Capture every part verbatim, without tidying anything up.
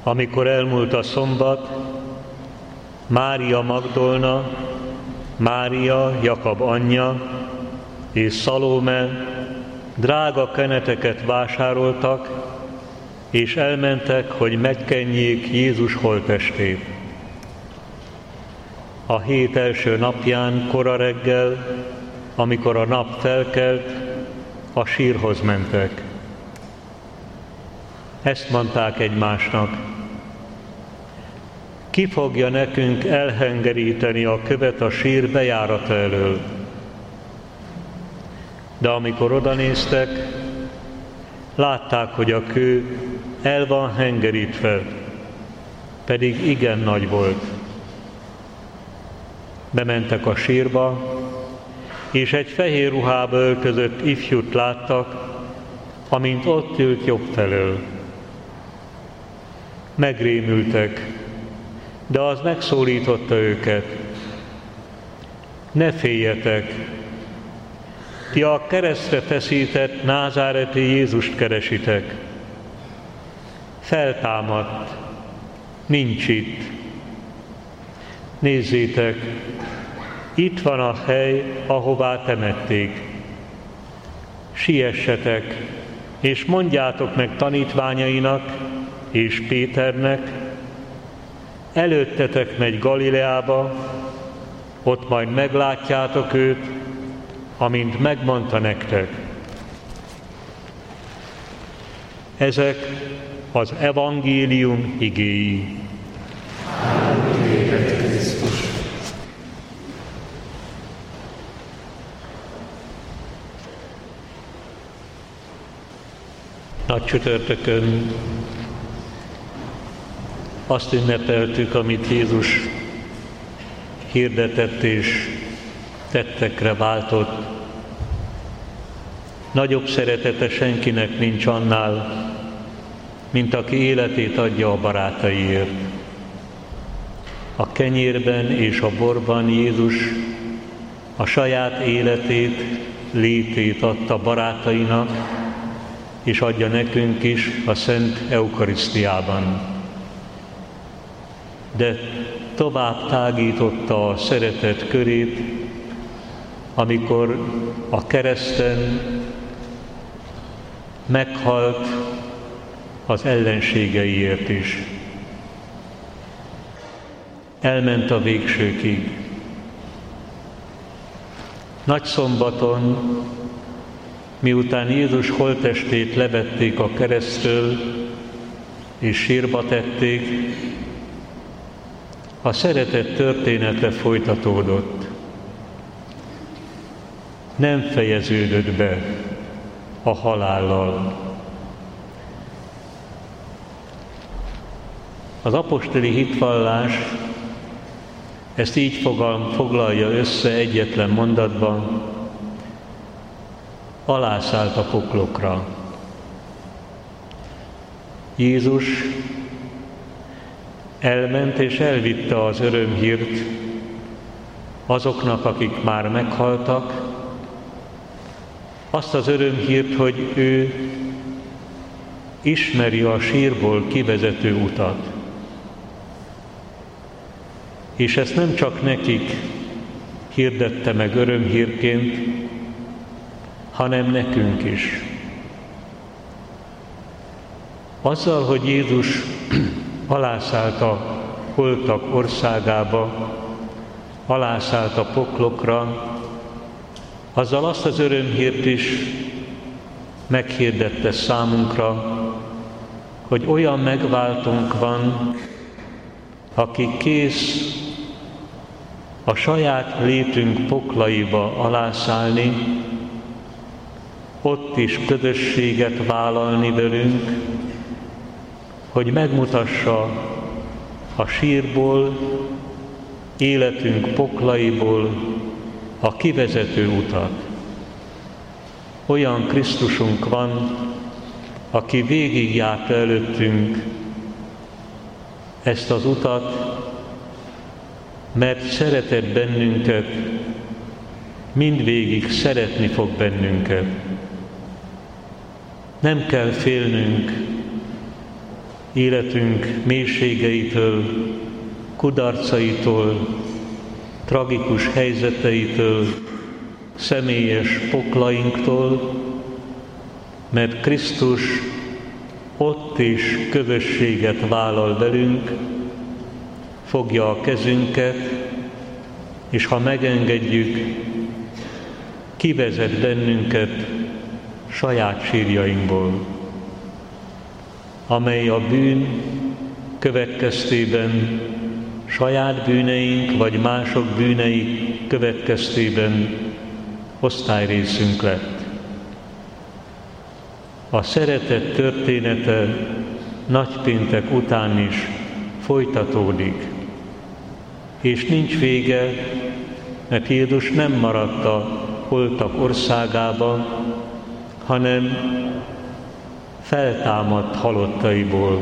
Amikor elmúlt a szombat, Mária Magdolna, Mária, Jakab anyja és Szalóme drága keneteket vásároltak, és elmentek, hogy megkenjék Jézus holttestét. A hét első napján kora reggel, amikor a nap felkelt, a sírhoz mentek. Ezt mondták egymásnak: ki fogja nekünk elhengeríteni a követ a sír bejárata elől? De amikor odanéztek, látták, hogy a kő el van hengerítve, pedig igen nagy volt. Bementek a sírba, és egy fehér ruhába öltözött ifjút láttak, amint ott ült jobb felől. Megrémültek, de az megszólította őket: ne féljetek, ti a keresztre feszített názáreti Jézust keresitek. Feltámadt, nincs itt. Nézzétek, itt van a hely, ahová temették. Siessetek, és mondjátok meg tanítványainak és Péternek, előttetek megy Galileába, ott majd meglátjátok őt, amint megmondta nektek. Ezek az evangélium igéi. Nagy csütörtökön azt ünnepeltük, amit Jézus hirdetett és tettekre váltott. Nagyobb szeretete senkinek nincs annál, mint aki életét adja a barátaiért. A kenyérben és a borban Jézus a saját életét, létét adta barátainak, és adja nekünk is a Szent Eukarisztiában. De tovább tágította a szeretet körét, amikor a kereszten meghalt az ellenségeiért is. Elment a végsőkig. Nagyszombaton, miután Jézus holttestét levették a keresztről és sírba tették, a szeretet története folytatódott. Nem fejeződött be a halállal. Az apostoli hitvallás ezt így foglalja össze egyetlen mondatban: alászállt a poklokra. Jézus elment és elvitte az örömhírt azoknak, akik már meghaltak, azt az örömhírt, hogy ő ismeri a sírból kivezető utat. És ezt nem csak nekik hirdette meg örömhírként, hanem nekünk is. Azzal, hogy Jézus alászállt a holtak országába, alászállt a poklokra, azzal azt az örömhírt is meghirdette számunkra, hogy olyan megváltónk van, aki kész a saját létünk poklaiba alászállni, ott is közösséget vállalni velünk, hogy megmutassa a sírból, életünk poklaiból a kivezető utat. Olyan Krisztusunk van, aki végigjárta előttünk ezt az utat, mert szeretett bennünket, mindvégig szeretni fog bennünket. Nem kell félnünk, életünk mélységeitől, kudarcaitól, tragikus helyzeteitől, személyes poklainktól, mert Krisztus ott is közösséget vállal velünk, fogja a kezünket, és ha megengedjük, kivezet bennünket saját sírjainkból, amely a bűn következtében, saját bűneink vagy mások bűnei következtében osztályrészünk lett. A szeretet története nagypéntek után is folytatódik, és nincs vége, mert Jézus nem maradt a holtak országában, hanem feltámadt halottaiból.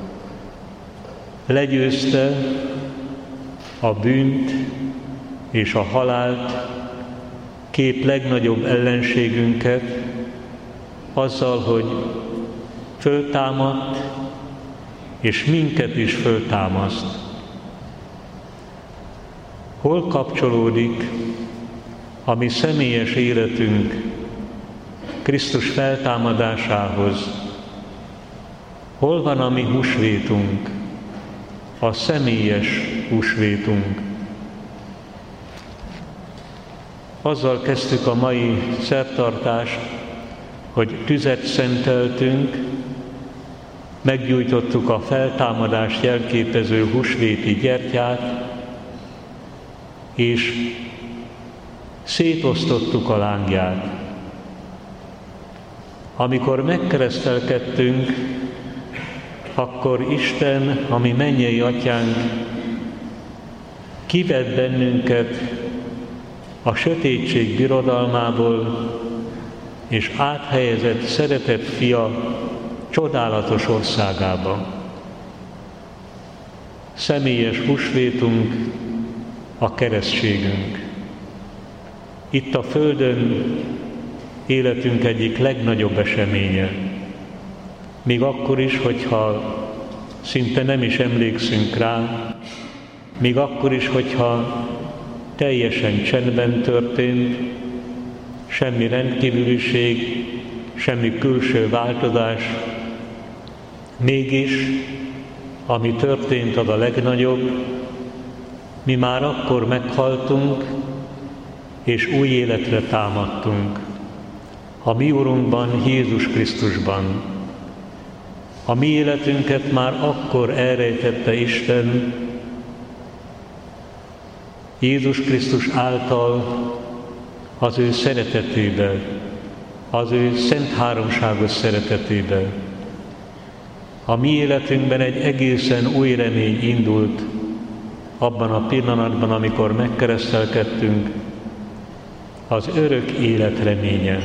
Legyőzte a bűnt és a halált, két legnagyobb ellenségünket, azzal, hogy föltámadt, és minket is föltámaszt. Hol kapcsolódik a mi személyes életünk Krisztus feltámadásához? Hol van a mi húsvétunk, a személyes húsvétunk? Azzal kezdtük a mai szertartást, hogy tüzet szenteltünk, meggyújtottuk a feltámadást jelképező húsvéti gyertyát, és szétosztottuk a lángját. Amikor megkeresztelkedtünk, akkor Isten, a mi mennyei Atyánk, kivett bennünket a sötétség birodalmából, és áthelyezett szeretett fia csodálatos országába. Személyes húsvétunk a keresztségünk. Itt a földön életünk egyik legnagyobb eseménye. Még akkor is, hogyha szinte nem is emlékszünk rá, még akkor is, hogyha teljesen csendben történt, semmi rendkívüliség, semmi külső változás, mégis, ami történt, az a legnagyobb, mi már akkor meghaltunk, és új életre támadtunk. A mi Urunkban, Jézus Krisztusban. A mi életünket már akkor elrejtette Isten, Jézus Krisztus által, az ő szeretetébe, az ő szent háromságos szeretetébe. A mi életünkben egy egészen új remény indult abban a pillanatban, amikor megkeresztelkedtünk, az örök élet reménye.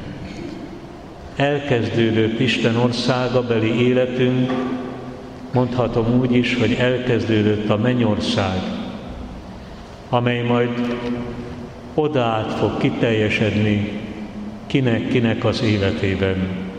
Elkezdődött Isten országabeli életünk, mondhatom úgy is, hogy elkezdődött a mennyország, amely majd oda át fog kiteljesedni kinek-kinek az életében.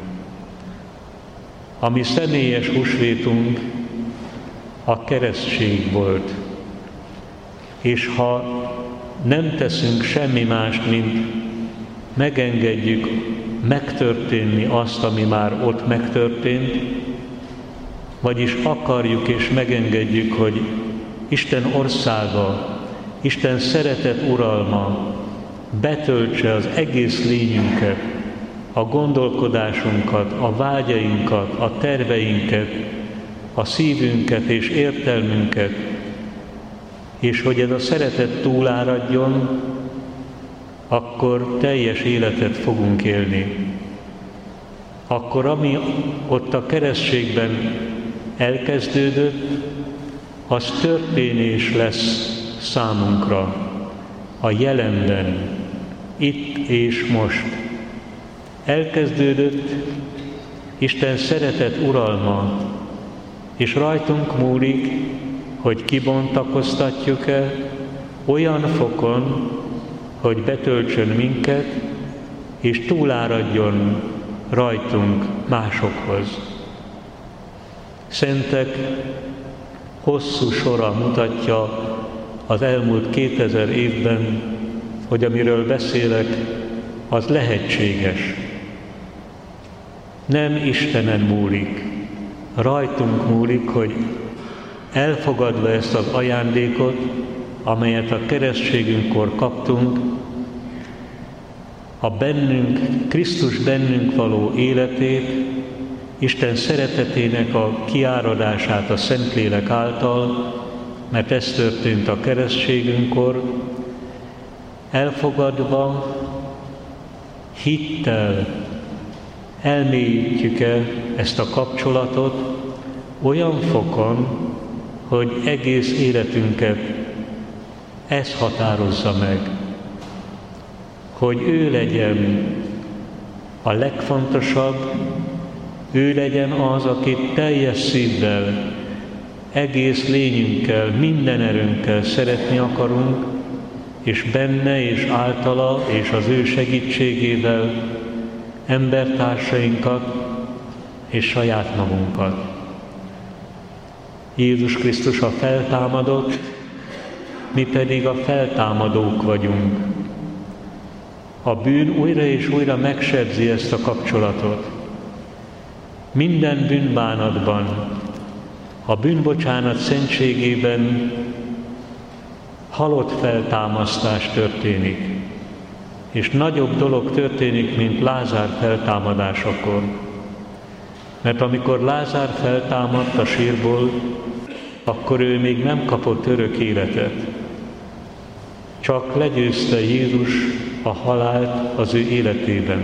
A mi személyes húsvétunk a keresztség volt, és ha nem teszünk semmi mást, mint megengedjük megtörténni azt, ami már ott megtörtént, vagyis akarjuk és megengedjük, hogy Isten országa, Isten szeretet uralma betöltse az egész lényünket, a gondolkodásunkat, a vágyainkat, a terveinket, a szívünket és értelmünket, és hogy ez a szeretet túláradjon, akkor teljes életet fogunk élni. Akkor ami ott a keresztségben elkezdődött, az történés lesz számunkra, a jelenben, itt és most. Elkezdődött Isten szeretet uralma, és rajtunk múlik, hogy kibontakoztatjuk-e olyan fokon, hogy betöltsön minket, és túláradjon rajtunk másokhoz. szentek hosszú sora mutatja az elmúlt kétezer évben, hogy amiről beszélek, az lehetséges. Nem Istenen múlik, rajtunk múlik, hogy elfogadva ezt az ajándékot, amelyet a keresztségünkkor kaptunk, a bennünk, Krisztus bennünk való életét, Isten szeretetének a kiáradását a Szentlélek által, mert ez történt a keresztségünkkor, elfogadva, hittel elmélyítjük el ezt a kapcsolatot olyan fokon, hogy egész életünket ez határozza meg, hogy ő legyen a legfontosabb, ő legyen az, akit teljes szívvel, egész lényünkkel, minden erőnkkel szeretni akarunk, és benne és általa és az ő segítségével embertársainkat és saját magunkat. Jézus Krisztus a feltámadott, mi pedig a feltámadók vagyunk. A bűn újra és újra megsebzi ezt a kapcsolatot. Minden bűnbánatban, a bűnbocsánat szentségében halott feltámasztás történik, és nagyobb dolog történik, mint Lázár feltámadásakor. Mert amikor Lázár feltámadt a sírból, akkor ő még nem kapott örök életet. Csak legyőzte Jézus a halált az ő életében.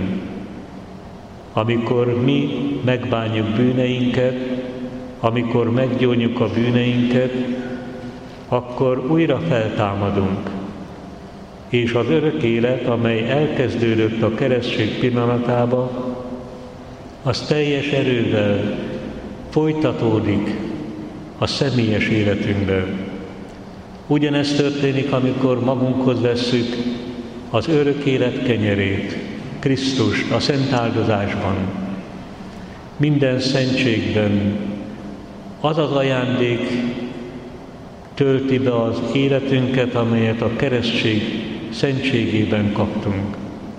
Amikor mi megbánjuk bűneinket, amikor meggyónjuk a bűneinket, akkor újra feltámadunk. És az örök élet, amely elkezdődött a keresztség pillanatában, az teljes erővel folytatódik a személyes életünkben. Ugyanezt történik, amikor magunkhoz vesszük az örök élet kenyerét, Krisztust a szent áldozásban. Minden szentségben az az ajándék tölti be az életünket, amelyet a keresztség szentségében kaptunk.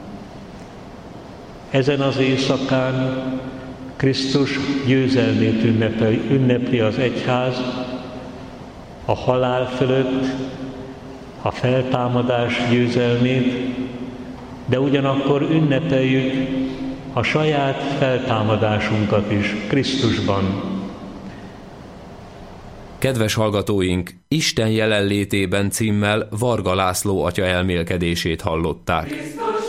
Ezen az éjszakán Krisztus győzelmét ünnepli, ünnepli az egyház a halál fölött, a feltámadás győzelmét, de ugyanakkor ünnepeljük a saját feltámadásunkat is Krisztusban. Kedves hallgatóink, Isten jelenlétében címmel Varga László atya elmélkedését hallották.